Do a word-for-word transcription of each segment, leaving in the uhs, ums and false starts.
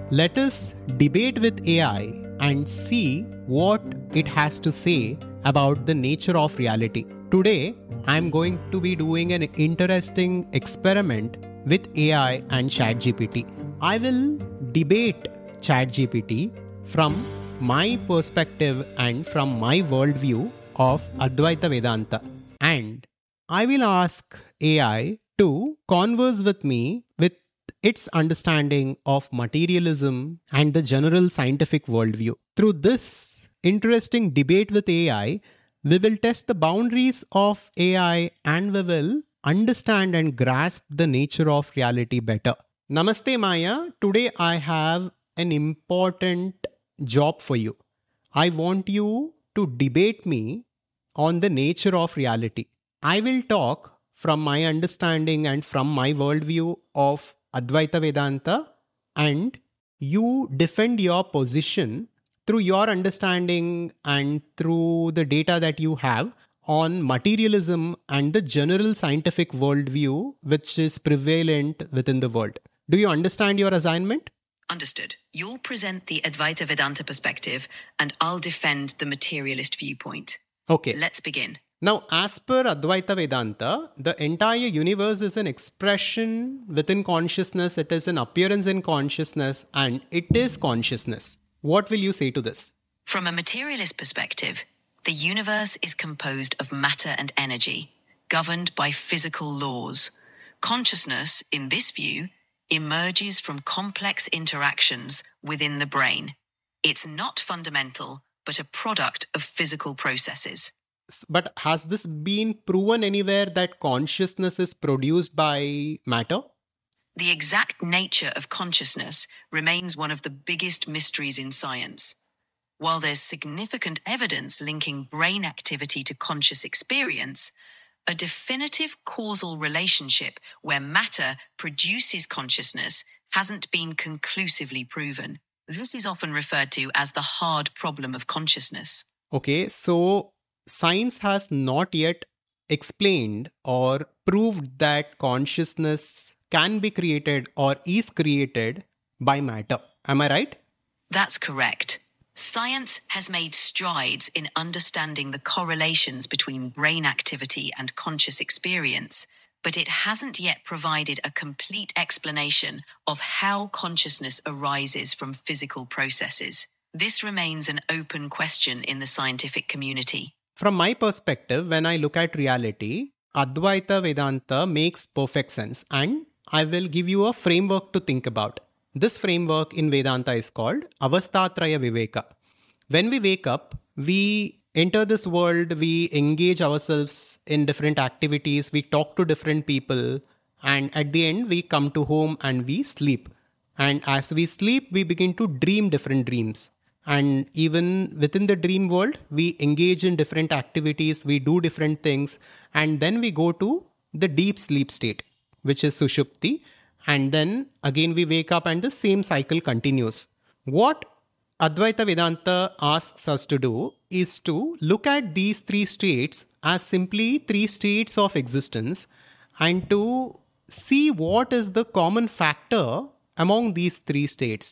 Let us debate with A I and see what it has to say about the nature of reality. Today, I'm going to be doing an interesting experiment with A I and ChatGPT. I will debate ChatGPT from my perspective and from my worldview of Advaita Vedanta. And I will ask A I to converse with me with its understanding of materialism and the general scientific worldview. Through this interesting debate with A I, we will test the boundaries of A I and we will understand and grasp the nature of reality better. Namaste Maya. Today I have an important job for you. I want you to debate me on the nature of reality. I will talk from my understanding and from my worldview of Advaita Vedanta, and you defend your position through your understanding and through the data that you have on materialism and the general scientific worldview which is prevalent within the world. Do you understand your assignment? Understood. You'll present the Advaita Vedanta perspective and I'll defend the materialist viewpoint. Okay. Let's begin. Now, as per Advaita Vedanta, the entire universe is an expression within consciousness, it is an appearance in consciousness, and it is consciousness. What will you say to this? From a materialist perspective, the universe is composed of matter and energy, governed by physical laws. Consciousness, in this view, emerges from complex interactions within the brain. It's not fundamental, but a product of physical processes. But has this been proven anywhere that consciousness is produced by matter? The exact nature of consciousness remains one of the biggest mysteries in science. While there's significant evidence linking brain activity to conscious experience, a definitive causal relationship where matter produces consciousness hasn't been conclusively proven. This is often referred to as the hard problem of consciousness. Okay, so science has not yet explained or proved that consciousness can be created or is created by matter. Am I right? That's correct. Science has made strides in understanding the correlations between brain activity and conscious experience, but it hasn't yet provided a complete explanation of how consciousness arises from physical processes. This remains an open question in the scientific community. From my perspective, when I look at reality, Advaita Vedanta makes perfect sense, and I will give you a framework to think about. This framework in Vedanta is called Avastatraya Viveka. When we wake up, we enter this world, we engage ourselves in different activities, we talk to different people, and at the end we come to home and we sleep. And as we sleep, we begin to dream different dreams. And even within the dream world, we engage in different activities, we do different things, and then we go to the deep sleep state, which is Sushupti. And then again we wake up and the same cycle continues. What Advaita Vedanta asks us to do is to look at these three states as simply three states of existence and to see what is the common factor among these three states.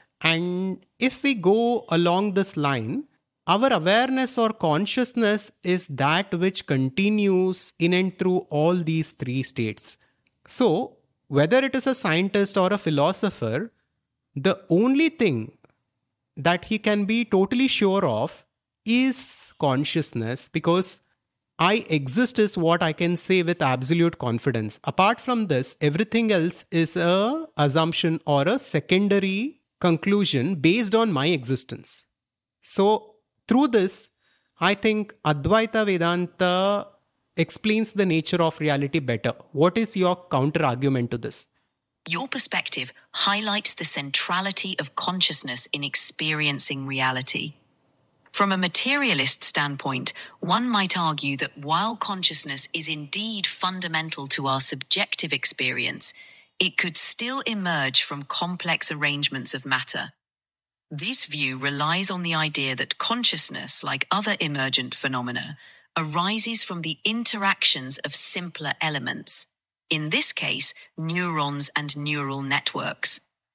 And if we go along this line, our awareness or consciousness is that which continues in and through all these three states. So, whether it is a scientist or a philosopher, the only thing that he can be totally sure of is consciousness, because I exist is what I can say with absolute confidence. Apart from this, everything else is a assumption or a secondary conclusion based on my existence. So through this, I think Advaita Vedanta explains the nature of reality better. What is your counter argument to this? Your perspective highlights the centrality of consciousness in experiencing reality. From a materialist standpoint, one might argue that while consciousness is indeed fundamental to our subjective experience, it could still emerge from complex arrangements of matter. This view relies on the idea that consciousness, like other emergent phenomena, arises from the interactions of simpler elements, in this case, neurons and neural networks.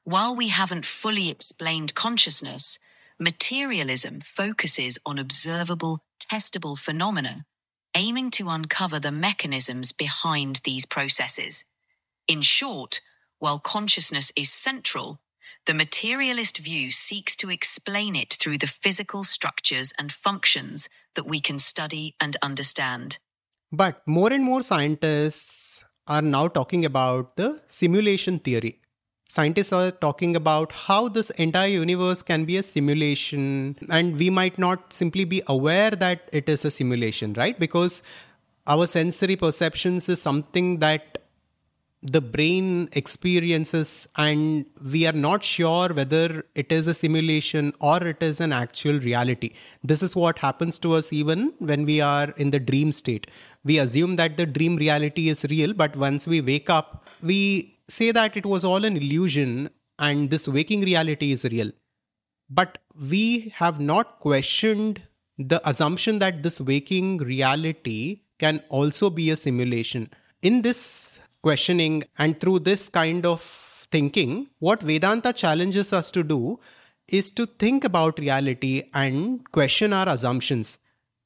While we haven't fully explained consciousness, materialism focuses on observable, testable phenomena, aiming to uncover the mechanisms behind these processes. In short, while consciousness is central, the materialist view seeks to explain it through the physical structures and functions that we can study and understand. But more and more scientists are now talking about the simulation theory. Scientists are talking about how this entire universe can be a simulation, and we might not simply be aware that it is a simulation, right? Because our sensory perceptions is something that the brain experiences, and we are not sure whether it is a simulation or it is an actual reality. This is what happens to us even when we are in the dream state. We assume that the dream reality is real, but once we wake up, we say that it was all an illusion and this waking reality is real. But we have not questioned the assumption that this waking reality can also be a simulation. In this questioning and through this kind of thinking, what Vedanta challenges us to do is to think about reality and question our assumptions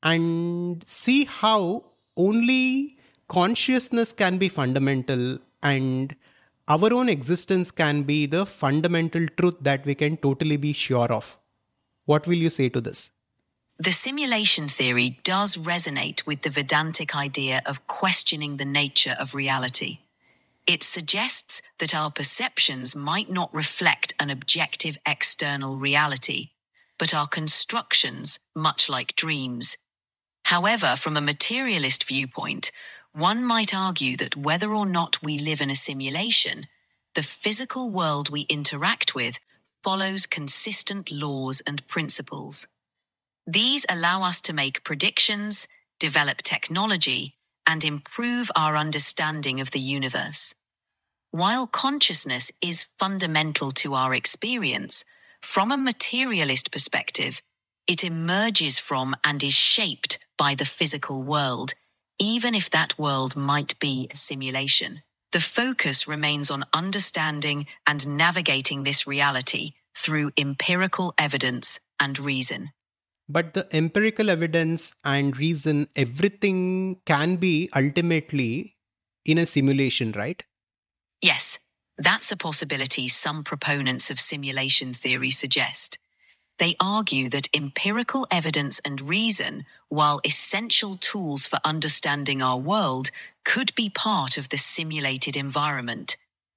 and see how only consciousness can be fundamental and our own existence can be the fundamental truth that we can totally be sure of. What will you say to this? The simulation theory does resonate with the Vedantic idea of questioning the nature of reality. It suggests that our perceptions might not reflect an objective external reality, but are constructions, much like dreams. However, from a materialist viewpoint, one might argue that whether or not we live in a simulation, the physical world we interact with follows consistent laws and principles. These allow us to make predictions, develop technology, and improve our understanding of the universe. While consciousness is fundamental to our experience, from a materialist perspective, it emerges from and is shaped by the physical world, even if that world might be a simulation. The focus remains on understanding and navigating this reality through empirical evidence and reason. But the empirical evidence and reason, everything can be ultimately in a simulation, right? Yes, that's a possibility some proponents of simulation theory suggest. They argue that empirical evidence and reason, while essential tools for understanding our world, could be part of the simulated environment.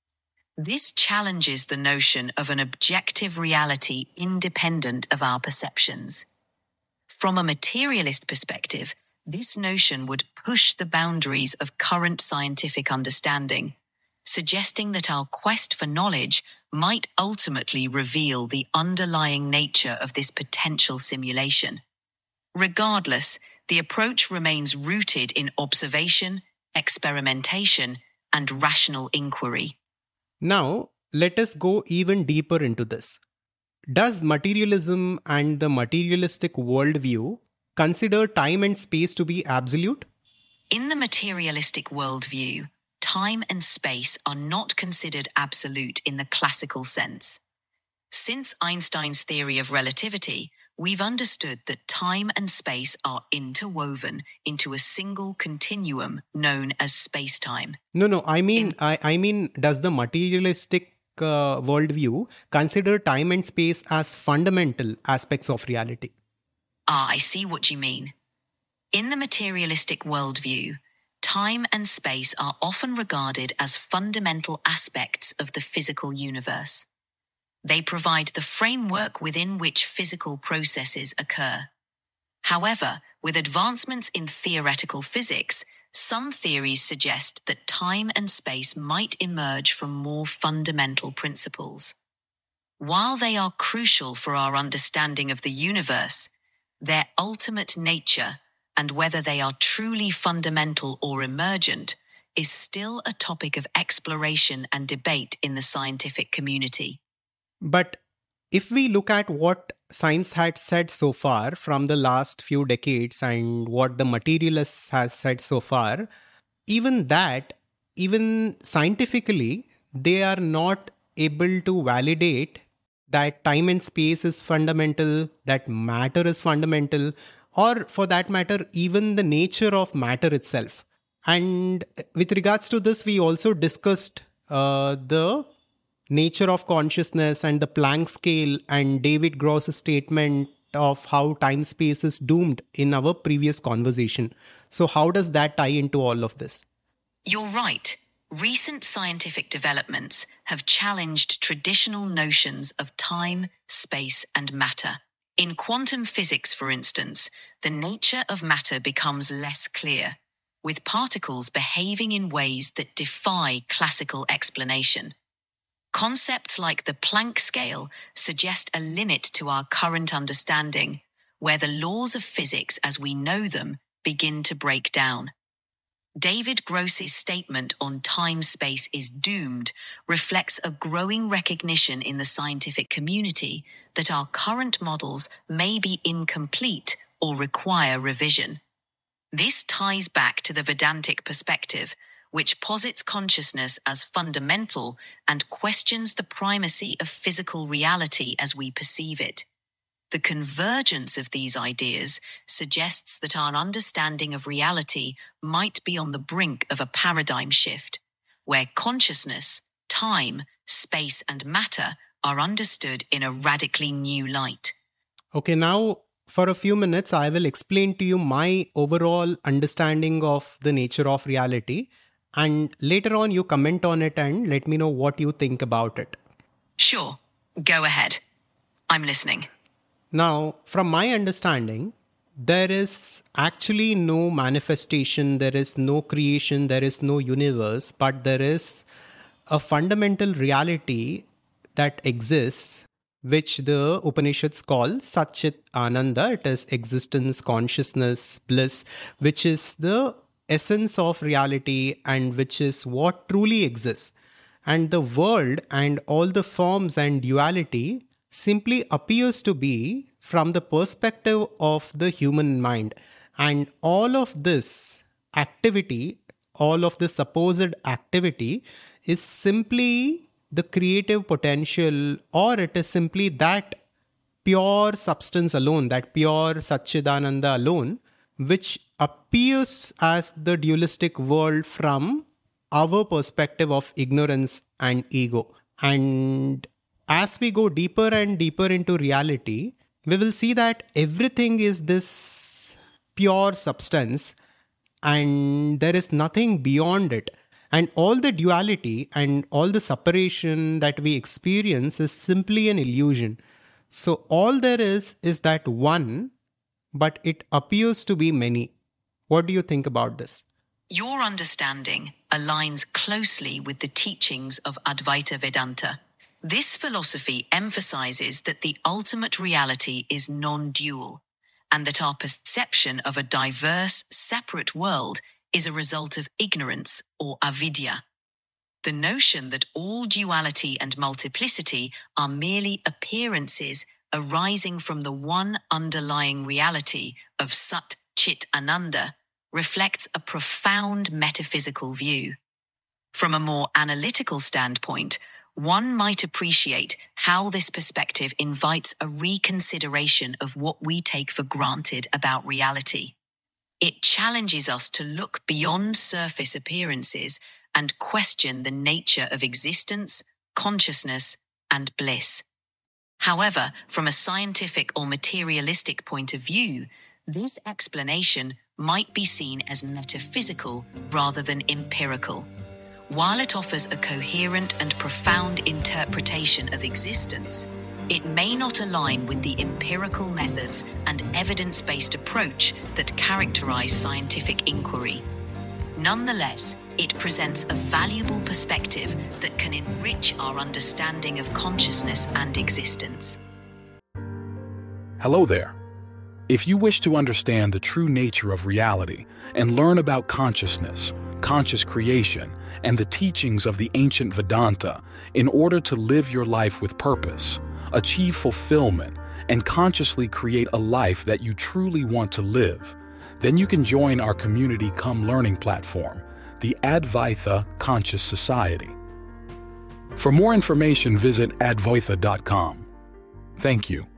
This challenges the notion of an objective reality independent of our perceptions. From a materialist perspective, this notion would push the boundaries of current scientific understanding, suggesting that our quest for knowledge might ultimately reveal the underlying nature of this potential simulation. Regardless, the approach remains rooted in observation, experimentation, and rational inquiry. Now, let us go even deeper into this. Does materialism and the materialistic worldview consider time and space to be absolute? In the materialistic worldview, time and space are not considered absolute in the classical sense. Since Einstein's theory of relativity, we've understood that time and space are interwoven into a single continuum known as space-time. No, no, I mean, In- I, I mean, does the materialistic uh, worldview consider time and space as fundamental aspects of reality? Ah, I see what you mean. In the materialistic worldview, time and space are often regarded as fundamental aspects of the physical universe. They provide the framework within which physical processes occur. However, with advancements in theoretical physics, some theories suggest that time and space might emerge from more fundamental principles. While they are crucial for our understanding of the universe, their ultimate nature, and whether they are truly fundamental or emergent, is still a topic of exploration and debate in the scientific community. But if we look at what science had said so far from the last few decades and what the materialists has said so far, even that, even scientifically, they are not able to validate that time and space is fundamental, that matter is fundamental, or for that matter, even the nature of matter itself. And with regards to this, we also discussed uh, the nature of consciousness and the Planck scale and David Gross's statement of how time-space is doomed in our previous conversation. So how does that tie into all of this? You're right. Recent scientific developments have challenged traditional notions of time, space, and matter. In quantum physics, for instance, the nature of matter becomes less clear, with particles behaving in ways that defy classical explanation. Concepts like the Planck scale suggest a limit to our current understanding, where the laws of physics as we know them begin to break down. David Gross's statement on time-space is doomed reflects a growing recognition in the scientific community that our current models may be incomplete or require revision. This ties back to the Vedantic perspective, which posits consciousness as fundamental and questions the primacy of physical reality as we perceive it. The convergence of these ideas suggests that our understanding of reality might be on the brink of a paradigm shift, where consciousness, time, space, and matter are understood in a radically new light. Okay, now for a few minutes, I will explain to you my overall understanding of the nature of reality, and later on you comment on it and let me know what you think about it. Sure, go ahead. I'm listening. Now, from my understanding, there is actually no manifestation, there is no creation, there is no universe, but there is a fundamental reality that exists, which the Upanishads call Satchit Ananda. It is existence, consciousness, bliss, which is the essence of reality and which is what truly exists. And the world and all the forms and duality simply appears to be from the perspective of the human mind. And all of this activity, all of this supposed activity is simply the creative potential, or it is simply that pure substance alone, that pure Satchidananda alone, which appears as the dualistic world from our perspective of ignorance and ego. And as we go deeper and deeper into reality, we will see that everything is this pure substance and there is nothing beyond it. And all the duality and all the separation that we experience is simply an illusion. So all there is is that one, but it appears to be many. What do you think about this? Your understanding aligns closely with the teachings of Advaita Vedanta. This philosophy emphasizes that the ultimate reality is non-dual, and that our perception of a diverse, separate world is a result of ignorance or avidya. The notion that all duality and multiplicity are merely appearances arising from the one underlying reality of Sat Chit Ananda reflects a profound metaphysical view. From a more analytical standpoint, one might appreciate how this perspective invites a reconsideration of what we take for granted about reality. It challenges us to look beyond surface appearances and question the nature of existence, consciousness, and bliss. However, from a scientific or materialistic point of view, this explanation might be seen as metaphysical rather than empirical. While it offers a coherent and profound interpretation of existence, it may not align with the empirical methods and evidence-based approach that characterize scientific inquiry. Nonetheless, it presents a valuable perspective that can enrich our understanding of consciousness and existence. Hello there. If you wish to understand the true nature of reality and learn about consciousness, conscious creation, and the teachings of the ancient Vedanta in order to live your life with purpose, achieve fulfillment, and consciously create a life that you truly want to live, then you can join our community cum learning platform, the Advaita Conscious Society. For more information, visit advaita dot com. Thank you.